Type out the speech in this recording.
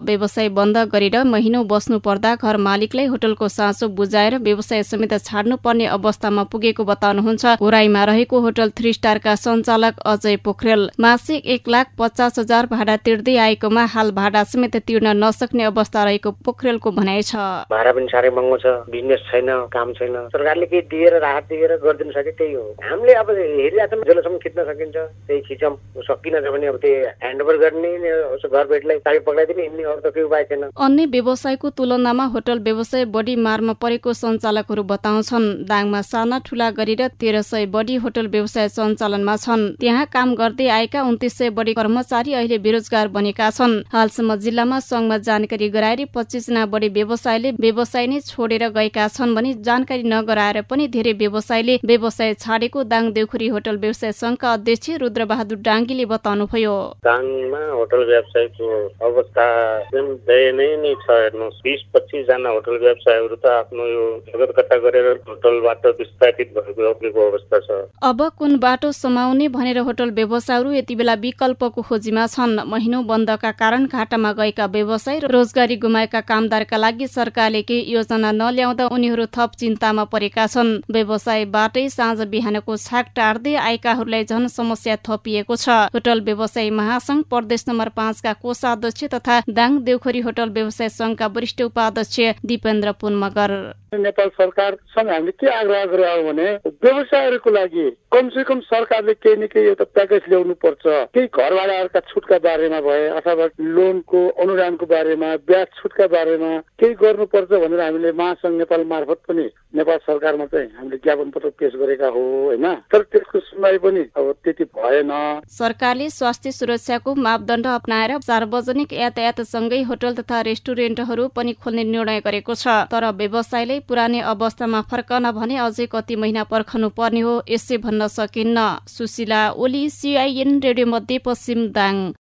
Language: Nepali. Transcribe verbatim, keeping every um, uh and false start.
व्यवसाय बन्द गरेर महिनौ बस्नु पर्दा घर मालिकलाई होटलको साँचो बुझाएर व्यवसाय समेत छाड्नु पर्ने अवस्थामा पुगेको बताउनुहुन्छ घोराईमा रहेको होटल थ्री स्टारका सञ्चालक अजय पोखरेल। मासिक एक लाख पचास हजार भाडा तिर्दै आएकोमा हाल भाडा समेत तिर्न नसक्ने अवस्था रहेको पोखरेलको भनाइ छ। भाडा पनि साह्रै महँगो छ, बिजनेस छैन, काम छैन। सरकारले केही दिएर राहत दिएर गरिदिन सके त्यही हो। हामीले अब हेरिरहेछौँ जसलेसम्म खिच्न सकिन्छ त्यही खिचौँ, सकिनछ भने अब त्यही ह्यान्डओभर गर्ने, घर भेटलाई चाबी पक्राइदिने, हिँड्ने, अरू त केही उपाय छैन। अन्य व्यवसायको तुलनामा होटल व्यवसाय बढी मारमा परेको सञ्चालकहरू बताउँछन्। दाङमा साना ठुला गरेर तेह्र सय बढी होटल व्यवसाय सञ्चालनमा छन्। त्यहाँ काम गर्दै आएका उन्तिस सय बढी कर्मचारी अहिले बेरोजगार बनेका छन्। हालसम्म जिल्लामा संघमा जानकारी गराएर पच्चीस जना बढी व्यवसायले व्यवसाय नै छोडेर गएका छन् भने जानकारी नगराएर पनि धेरै व्यवसायले व्यवसाय छाडेको दाङ देउखुरी होटल व्यवसाय संघका अध्यक्ष रुद्रबहादुर डाङ्गीले बताउनुभयो। दाङमा होटल व्यवसायको अवस्था दयनीय नै छ। हेर्नुहोस्, बीस पच्चीस जना होटल व्यवसायहरू त आफ्नो यो जगतकट्टा गरेर होटलबाट विस्थापित भएको अवस्था छ। अब कुन बाटो समाउने भनेर होटल व्यवसायहरू यति बेला विकल्पको खोजीमा छन्। महिनौ बन्दका कारण घाटामा गएका व्यवसाय र रोजगारी गुमाएका कामदारका लागि सरकारले केही योजना नल्याउँदा उनीहरू थप चिन्तामा परेका छन्। व्यवसायबाटै साँझ बिहानको छाक टार्दै आएकाहरूलाई झन समस्या थपिएको छ। होटल व्यवसाय महासंघ प्रदेश नम्बर पाँचका कोषाध्यक्ष तथा दाङ देउखुरी होटल व्यवसाय संघका वरिष्ठ उपाध्यक्ष दिपेन्द्र पुन मगर। नेपाल सरकारसँग हामीले के आग्रह गरेका भने व्यवसायहरूको लागि कमसे कम सरकारले केही न केही एउटा प्याकेज ल्याउनु पर्छ। केही घरवालाहरूका छुटका बारेमा भए अथवा लोनको अनुदानको बारेमा, ब्याज छुटका बारेमा केही गर्नुपर्छ भनेर हामीले महासंघ नेपाल मार्फत पनि नेपाल सरकारमा चाहिँ हामीले ज्ञापन पत्र पेश गरेका हो हैन। तर त्यसको सुनवाई पनि अब त्यति भएन। सरकारले स्वास्थ्य सुरक्षाको मापदण्ड अपनाएर सार्वजनिक यातायातसँगै होटल तथा रेस्टुरेन्टहरू पनि खोल्ने निर्णय गरेको छ। तर व्यवसायले पुरानै अवस्थामा फर्कन भने अझै कति महिना पर्खनु पर्ने हो यसै भन्न सकिन्न। सुशीला ओली, सीआईएन रेडियो मध्य पश्चिम दाङ।